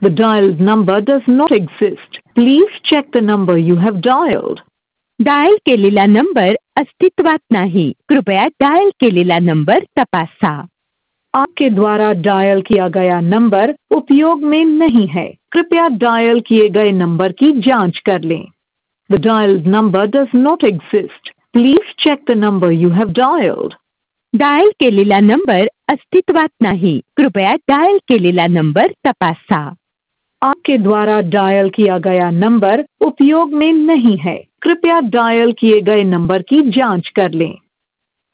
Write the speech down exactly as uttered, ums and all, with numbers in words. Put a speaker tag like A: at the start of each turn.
A: The dialed number does not exist. Please check the number you have dialed.
B: Dial केलेला number अस्तित्वात नाही, कृपया dial केलेला number तपासा.
A: आपके द्वारा डायल किया गया नंबर उपयोग में नहीं है, कृपया डायल किए गए नंबर की जांच कर लें. The dialed number does not exist. Please check the number you have dialed.
B: Dial केलेला नंबर अस्तित्वात नाही, कृपया डायल केलेला नंबर तपासा.
A: आपके द्वारा डायल किया गया नंबर उपयोग में नहीं है, कृपया डायल किए गए नंबर की जांच कर लें.